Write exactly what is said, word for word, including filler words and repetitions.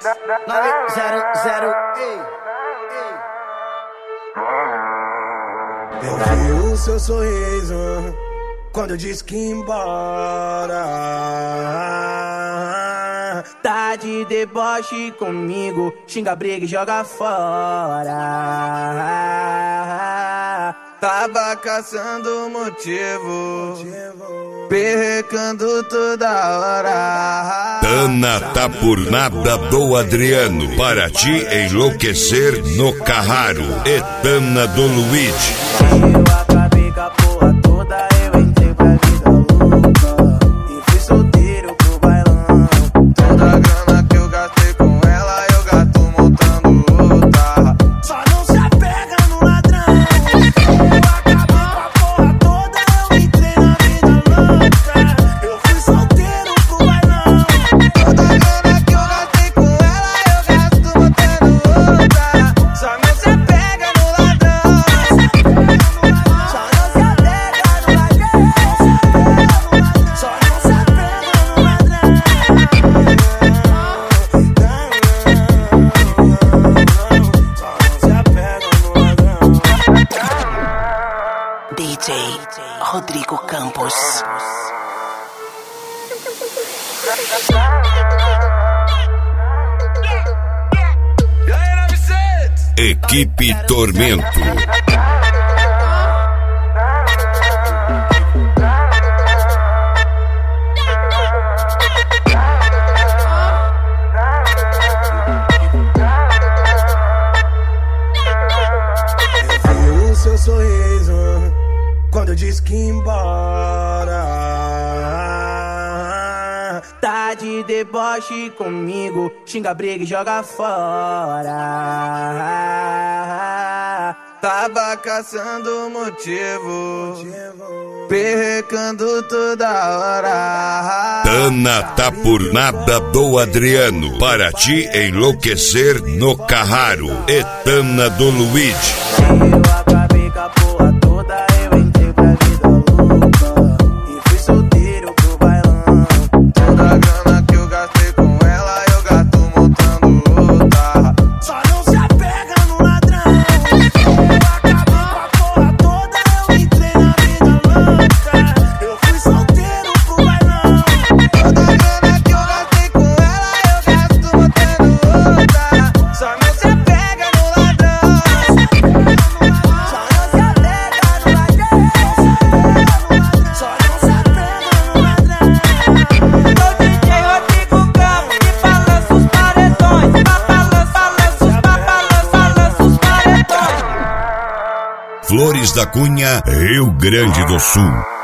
nove zero zero. Ei, ei. Eu vi o seu sorriso quando eu disse que ia embora. Tá de deboche comigo, xinga, briga e joga fora. Tava caçando motivo, perrecando toda hora. Tana tá por nada do Adriano, para te enlouquecer no Carraro. E Tana do Luigi. Eu acabei com a porra toda, eu entrei pra vida louca e fui solteiro pro bailão. Toda a grana que eu gastei com ela, eu gasto montando outra. Só não se apega no ladrão. Eu acabei com a porra toda, eu entrei na vida louca. Eu fui solteiro pro bailão. Toda a grana que eu gastei com ela, eu gasto montando outra. Só não se apega no ladrão. Só não se apega no ladrão. Só não se apega no ladrão. D J Rodrigo Campos. Equipe Tormento. Eu vi o seu sorriso quando eu disse que ia embora. Tá de deboche comigo, xinga, briga e joga fora. Tava caçando motivo, perrecando toda hora. Tana tá por nada do Adriano, para te enlouquecer no Carraro. E Tana do Luigi. Eu acabei com a porra toda, eu entrei pra vida louca e fui solteiro pro bailão. Toda a grana que eu gastei com ela, eu gasto montando outra. Só não se apega no ladrão. Eu acabei com a porra toda, eu entrei na vida louca. Eu fui solteiro pro bailão. Toda a grana que eu gastei com ela, eu gasto montando outra. Só não se apega no ladrão. Só não se apega no ladrão. Só não se apega no ladrão. Sou D J Rodrigo Campos que balança os paredões. Balança, balança os balança, balança os paredões. Flores da Cunha, Rio Grande do Sul.